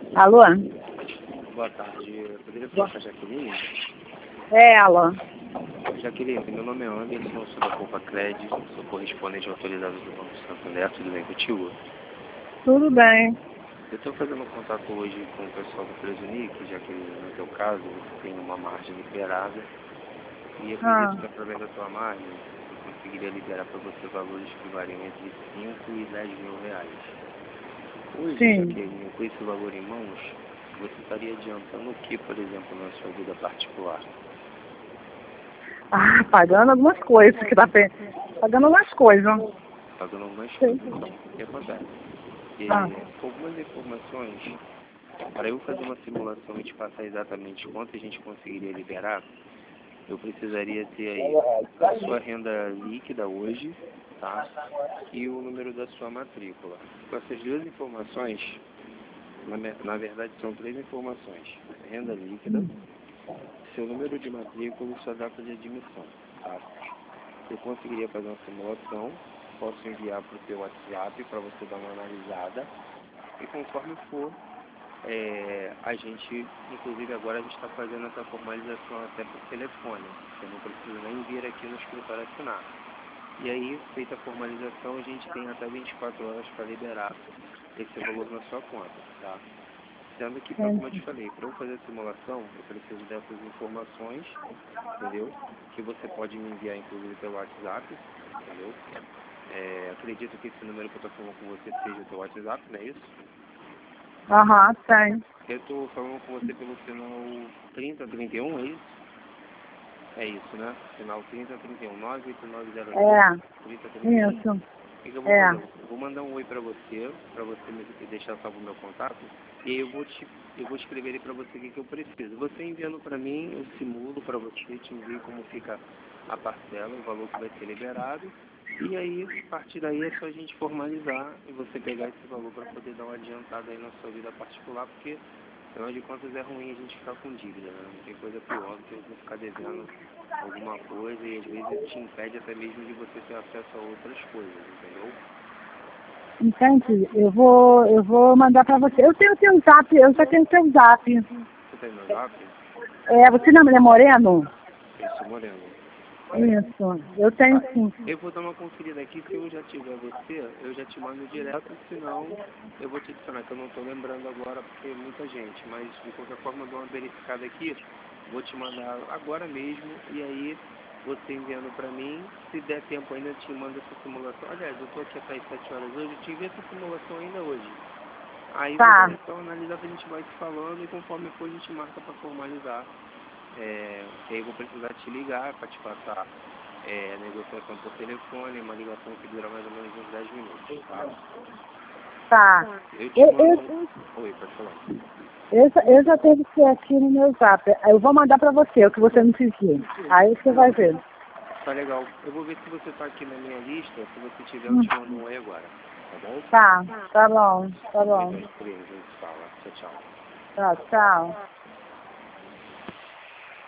Alô? Boa tarde. Eu poderia falar com a Jaqueline? É ela. Jaqueline, meu nome é Anderson, sou da Poupa Cred, sou correspondente autorizado do Banco Santander, tudo bem contigo? Tudo bem. Eu estou fazendo contato hoje com o pessoal do Presunic, já que no teu caso você tem uma margem liberada e acredito que através da tua margem eu conseguiria liberar para você valores que variam entre 5 e 10 mil reais. Hoje, Sim. Jaqueline, com esse valor em mãos, você estaria adiantando o que, por exemplo, na sua vida particular? Pagando algumas coisas que tá pagando algumas coisas. Pagando algumas coisas. Então, o que acontece? Com algumas informações, para eu fazer uma simulação e te passar exatamente quanto a gente conseguiria liberar, eu precisaria ter aí a sua renda líquida hoje, tá? E o número da sua matrícula. Com essas duas informações, na verdade são três informações: renda líquida, seu número de matrícula e sua data de admissão, tá? Eu conseguiria fazer uma simulação, posso enviar para o teu WhatsApp para você dar uma analisada e conforme for, a gente, inclusive agora a gente está fazendo essa formalização até por telefone, você não precisa nem vir aqui no escritório assinar. E aí, feita a formalização, a gente tem até 24 horas para liberar esse valor na sua conta, tá? Sendo que, como eu te falei, para eu fazer a simulação, eu preciso dessas informações, entendeu? Que você pode me enviar, inclusive, pelo WhatsApp, entendeu? Acredito que esse número que eu estou falando com você seja o teu WhatsApp, não é isso? Tem. Eu estou falando com você pelo final 3031, é isso? É isso, né? Final 3031, 98908 3031. Isso. O que eu vou fazer? Eu vou mandar um oi para você me deixar salvo o meu contato, e aí eu vou escrever aí para você o que eu preciso. Você enviando para mim, eu simulo para você, te envio como fica a parcela, o valor que vai ser liberado, e aí, a partir daí é só a gente formalizar e você pegar esse valor para poder dar uma adiantada aí na sua vida particular, porque, afinal de contas, é ruim a gente ficar com dívida, né? Não tem coisa pior do que você ficar devendo alguma coisa e às vezes te impede até mesmo de você ter acesso a outras coisas, entendeu? Entendi. Eu vou mandar pra você. Eu tenho o teu zap, eu já tenho o teu zap. Você tem meu zap? Você não é Moreno? Isso, Moreno. Isso, eu tenho sim. Eu vou dar uma conferida aqui, se eu já tiver você, eu já te mando direto, senão eu vou te adicionar, que eu não estou lembrando agora porque é muita gente, mas de qualquer forma eu dou uma verificada aqui, vou te mandar agora mesmo, e aí você enviando para mim, se der tempo ainda eu te mando essa simulação. Aliás, eu estou aqui até às 7 horas hoje, eu te envio essa simulação ainda hoje. Aí você então analisar, a gente vai se falando e conforme for a gente marca para formalizar. Que aí eu vou precisar te ligar para te passar a negociação por telefone, uma ligação que dura mais ou menos uns 10 minutos, tá? Eu te mando... Oi, pode falar. Eu já tenho que aqui no meu zap. Eu vou mandar pra você, o que você não pediu. Aí você vai ver. Tá legal. Eu vou ver se você tá aqui na minha lista. Se você tiver, eu te mando um oi agora. Tá bom? Tá bom. Então, a gente fala. Tchau, tchau. Tchau.